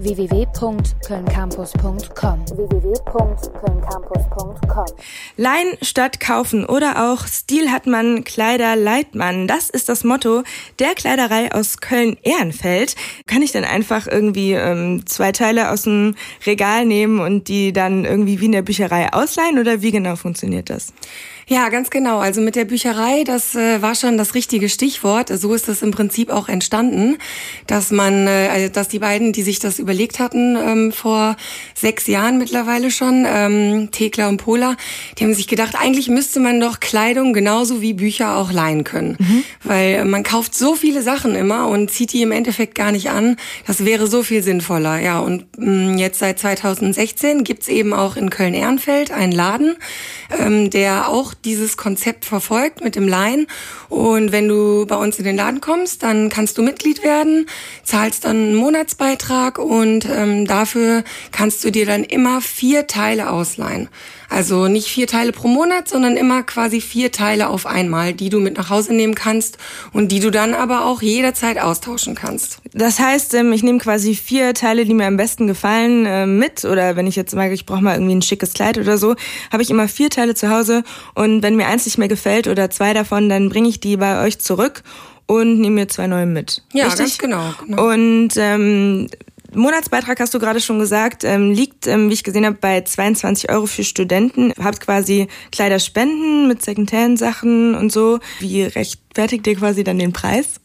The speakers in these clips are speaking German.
www.kölncampus.com. Leihen statt kaufen oder auch Stil hat man, Kleider leiht man. Das ist das Motto der Kleiderei aus Köln-Ehrenfeld. Kann ich dann einfach irgendwie 2 Teile aus dem Regal nehmen und die dann irgendwie wie in der Bücherei ausleihen oder wie genau funktioniert das? Ja, ganz genau. Also mit der Bücherei, das war schon das richtige Stichwort. So ist es im Prinzip auch entstanden, dass dass die beiden, die sich das überlegt hatten, vor 6 Jahren mittlerweile schon, Thekla und Pola, die haben sich gedacht, eigentlich müsste man doch Kleidung genauso wie Bücher auch leihen können. Weil man kauft so viele Sachen immer und zieht die im Endeffekt gar nicht an. Das wäre so viel sinnvoller. Ja, und jetzt seit 2016 gibt's eben auch in Köln-Ehrenfeld einen Laden, der auch dieses Konzept verfolgt mit dem Leihen. Und wenn du bei uns in den Laden kommst, dann kannst du Mitglied werden, zahlst dann einen Monatsbeitrag und dafür kannst du dir dann immer 4 Teile ausleihen. Also nicht 4 Teile pro Monat, sondern immer quasi 4 Teile auf einmal, die du mit nach Hause nehmen kannst und die du dann aber auch jederzeit austauschen kannst. Das heißt, ich nehme quasi 4 Teile, die mir am besten gefallen, mit. Oder wenn ich jetzt sage, ich brauche mal irgendwie ein schickes Kleid oder so, habe ich immer 4 Teile zu Hause. Und wenn mir eins nicht mehr gefällt oder 2 davon, dann bringe ich die bei euch zurück und nehme mir 2 neue mit. Ja, richtig? Ganz genau. Und Monatsbeitrag, hast du gerade schon gesagt, liegt, wie ich gesehen habe, bei 22 € für Studenten. Habt quasi Kleiderspenden mit Secondhand-Sachen und so. Wie rechtfertigt ihr quasi dann den Preis?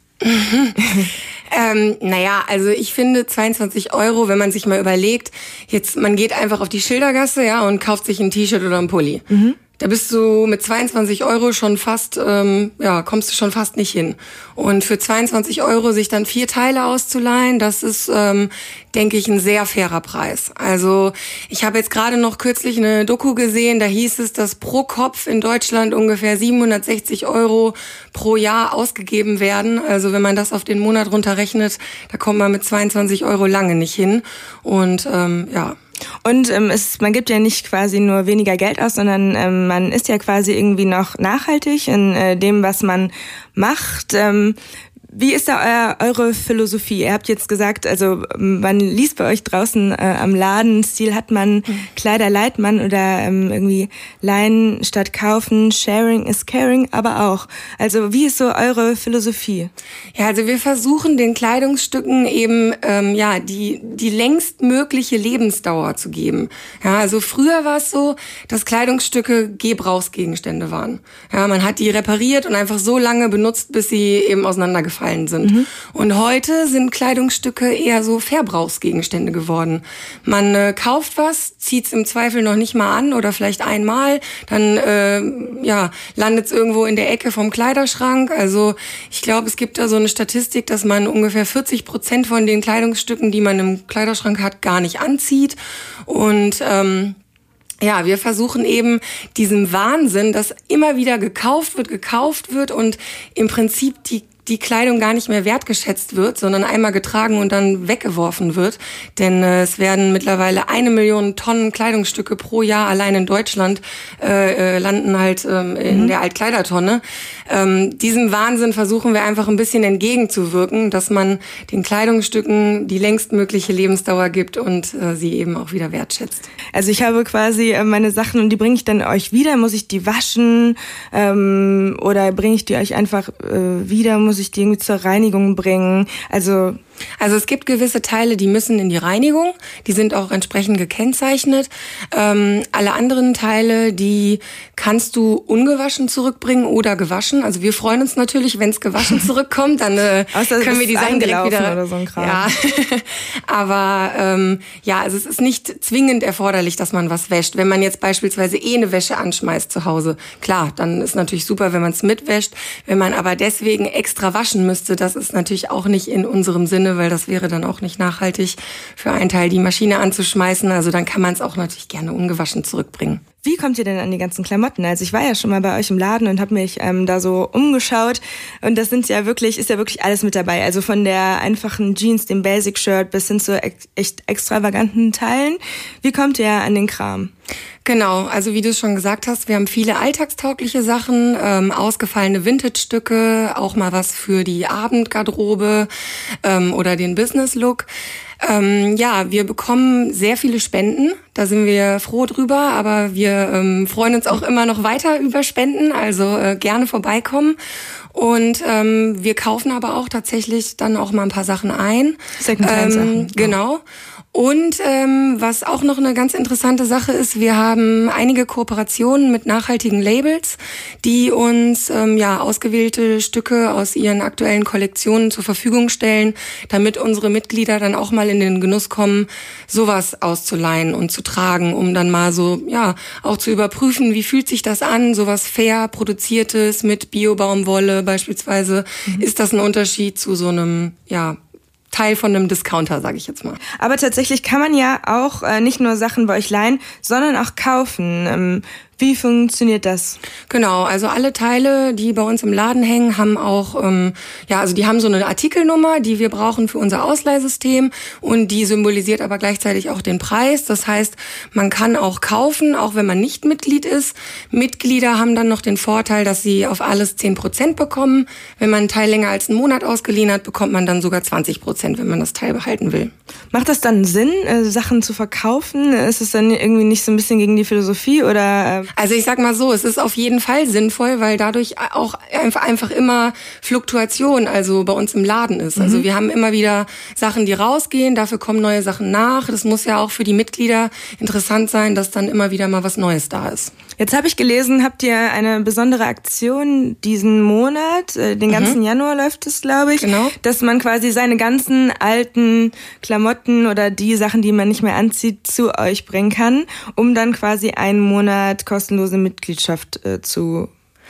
Naja, also ich finde 22 €, wenn man sich mal überlegt, jetzt man geht einfach auf die Schildergasse, ja, und kauft sich ein T-Shirt oder ein Pulli. Da bist du mit 22 € schon fast, kommst du schon fast nicht hin. Und für 22 € sich dann 4 Teile auszuleihen, das ist, denke ich, ein sehr fairer Preis. Also ich habe jetzt gerade noch kürzlich eine Doku gesehen, da hieß es, dass pro Kopf in Deutschland ungefähr 760 € pro Jahr ausgegeben werden. Also wenn man das auf den Monat runterrechnet, da kommt man mit 22 € lange nicht hin. Und Und man gibt ja nicht quasi nur weniger Geld aus, sondern man ist ja quasi irgendwie noch nachhaltig in dem, was man macht. Wie ist da eure Philosophie? Ihr habt jetzt gesagt, also man liest bei euch draußen am Laden, Stil hat man, Kleider leiht man oder irgendwie leihen statt kaufen, sharing is caring, aber auch. Also wie ist so eure Philosophie? Ja, also wir versuchen den Kleidungsstücken eben die längstmögliche Lebensdauer zu geben. Ja, also früher war es so, dass Kleidungsstücke Gebrauchsgegenstände waren. Ja, man hat die repariert und einfach so lange benutzt, bis sie eben auseinandergefallen sind. Und heute sind Kleidungsstücke eher so Verbrauchsgegenstände geworden. Man kauft was, zieht es im Zweifel noch nicht mal an oder vielleicht einmal, dann landet es irgendwo in der Ecke vom Kleiderschrank. Also ich glaube, es gibt da so eine Statistik, dass man ungefähr 40% von den Kleidungsstücken, die man im Kleiderschrank hat, gar nicht anzieht. Und wir versuchen eben diesem Wahnsinn, dass immer wieder gekauft wird und im Prinzip die Kleidung gar nicht mehr wertgeschätzt wird, sondern einmal getragen und dann weggeworfen wird. Denn es werden mittlerweile 1 Million Tonnen Kleidungsstücke pro Jahr allein in Deutschland landen halt in der Altkleidertonne. Diesem Wahnsinn versuchen wir einfach ein bisschen entgegenzuwirken, dass man den Kleidungsstücken die längstmögliche Lebensdauer gibt und sie eben auch wieder wertschätzt. Also ich habe quasi meine Sachen und die bringe ich dann euch wieder. Muss ich die waschen oder bringe ich die euch einfach wieder? Muss ich die irgendwie zur Reinigung bringen? Also es gibt gewisse Teile, die müssen in die Reinigung. Die sind auch entsprechend gekennzeichnet. Alle anderen Teile, die kannst du ungewaschen zurückbringen oder gewaschen. Also wir freuen uns natürlich, wenn es gewaschen zurückkommt, dann können wir die Sachen direkt wieder oder so ein Kram. Ja, aber also es ist nicht zwingend erforderlich, dass man was wäscht. Wenn man jetzt beispielsweise eine Wäsche anschmeißt zu Hause, klar, dann ist natürlich super, wenn man es mitwäscht. Wenn man aber deswegen extra waschen müsste, das ist natürlich auch nicht in unserem Sinne, weil das wäre dann auch nicht nachhaltig, für einen Teil die Maschine anzuschmeißen. Also dann kann man es auch natürlich gerne ungewaschen zurückbringen. Wie kommt ihr denn an die ganzen Klamotten? Also ich war ja schon mal bei euch im Laden und habe mich da so umgeschaut und das ist ja wirklich alles mit dabei. Also von der einfachen Jeans, dem Basic-Shirt bis hin zu echt extravaganten Teilen. Wie kommt ihr an den Kram? Genau, also wie du schon gesagt hast, wir haben viele alltagstaugliche Sachen, ausgefallene Vintage-Stücke, auch mal was für die Abendgarderobe oder den Business-Look. Ja, wir bekommen sehr viele Spenden. Da sind wir froh drüber, aber wir freuen uns auch immer noch weiter über Spenden, also gerne vorbeikommen. Und wir kaufen aber auch tatsächlich dann auch mal ein paar Sachen ein. Secondhand-Sachen. Genau. Und was auch noch eine ganz interessante Sache ist, wir haben einige Kooperationen mit nachhaltigen Labels, die uns ausgewählte Stücke aus ihren aktuellen Kollektionen zur Verfügung stellen, damit unsere Mitglieder dann auch mal in den Genuss kommen, sowas auszuleihen und zu tragen, um dann mal so auch zu überprüfen, wie fühlt sich das an, sowas fair produziertes mit Bio-Baumwolle beispielsweise. Ist das ein Unterschied zu so einem Teil von einem Discounter, sage ich jetzt mal. Aber tatsächlich kann man ja auch nicht nur Sachen bei euch leihen, sondern auch kaufen. Wie funktioniert das? Genau, also alle Teile, die bei uns im Laden hängen, haben auch, die haben so eine Artikelnummer, die wir brauchen für unser Ausleihsystem und die symbolisiert aber gleichzeitig auch den Preis. Das heißt, man kann auch kaufen, auch wenn man nicht Mitglied ist. Mitglieder haben dann noch den Vorteil, dass sie auf alles 10% bekommen. Wenn man einen Teil länger als einen Monat ausgeliehen hat, bekommt man dann sogar 20%, wenn man das Teil behalten will. Macht das dann Sinn, Sachen zu verkaufen? Ist es dann irgendwie nicht so ein bisschen gegen die Philosophie oder? Also ich sag mal so, es ist auf jeden Fall sinnvoll, weil dadurch auch einfach immer Fluktuation also bei uns im Laden ist. Also wir haben immer wieder Sachen, die rausgehen, dafür kommen neue Sachen nach. Das muss ja auch für die Mitglieder interessant sein, dass dann immer wieder mal was Neues da ist. Jetzt habe ich gelesen, habt ihr eine besondere Aktion diesen Monat, den ganzen Januar läuft es, glaube ich, genau, dass man quasi seine ganzen alten Klamotten oder die Sachen, die man nicht mehr anzieht, zu euch bringen kann, um dann quasi einen Monat kostenlose Mitgliedschaft zu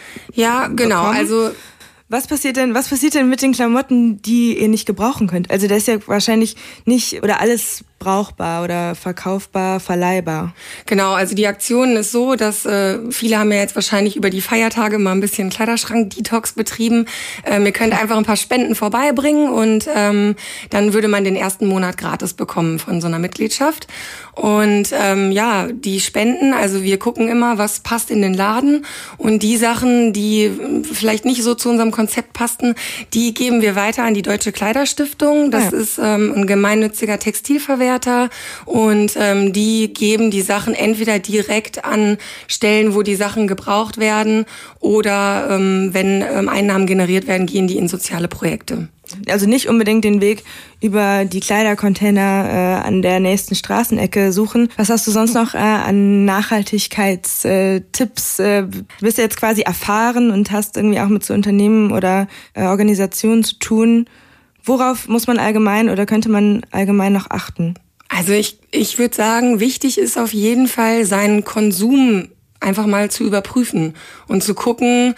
genau, bekommen. also was passiert denn mit den Klamotten, die ihr nicht gebrauchen könnt? Also das ist ja wahrscheinlich nicht oder alles brauchbar oder verkaufbar, verleihbar. Genau, also die Aktion ist so, dass viele haben ja jetzt wahrscheinlich über die Feiertage mal ein bisschen Kleiderschrank-Detox betrieben. Ihr könnt einfach ein paar Spenden vorbeibringen und dann würde man den ersten Monat gratis bekommen von so einer Mitgliedschaft. Und die Spenden, also wir gucken immer, was passt in den Laden und die Sachen, die vielleicht nicht so zu unserem Konzept passten, die geben wir weiter an die Deutsche Kleiderstiftung. Das ist ein gemeinnütziger Textilverwerter und die geben die Sachen entweder direkt an Stellen, wo die Sachen gebraucht werden oder wenn Einnahmen generiert werden, gehen die in soziale Projekte. Also nicht unbedingt den Weg über die Kleidercontainer an der nächsten Straßenecke suchen. Was hast du sonst noch an Nachhaltigkeitstipps? Bist du jetzt quasi erfahren und hast irgendwie auch mit so Unternehmen oder Organisationen zu tun? Worauf muss man allgemein oder könnte man allgemein noch achten? Also ich würde sagen, wichtig ist auf jeden Fall, seinen Konsum einfach mal zu überprüfen und zu gucken,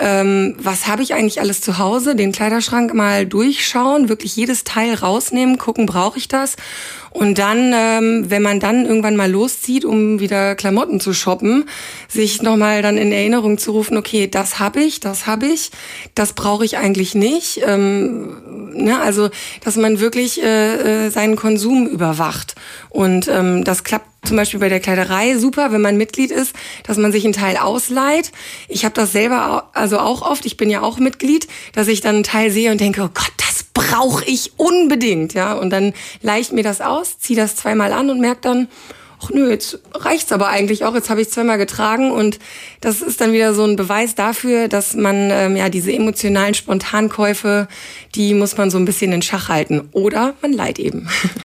was habe ich eigentlich alles zu Hause, den Kleiderschrank mal durchschauen, wirklich jedes Teil rausnehmen, gucken, brauche ich das? Und dann, wenn man dann irgendwann mal loszieht, um wieder Klamotten zu shoppen, sich nochmal dann in Erinnerung zu rufen, okay, das habe ich, das brauche ich eigentlich nicht. Also, dass man wirklich seinen Konsum überwacht. Und das klappt zum Beispiel bei der Kleiderei super, wenn man Mitglied ist, dass man sich einen Teil ausleiht. Ich habe das selber also auch oft, ich bin ja auch Mitglied, dass ich dann einen Teil sehe und denke, oh Gott, das brauche ich unbedingt, ja. Und dann leihe ich mir das aus, ziehe das zweimal an und merke dann, ach nö, jetzt reicht's aber eigentlich auch, jetzt habe ich zweimal getragen und das ist dann wieder so ein Beweis dafür, dass man diese emotionalen Spontankäufe, die muss man so ein bisschen in Schach halten oder man leiht eben.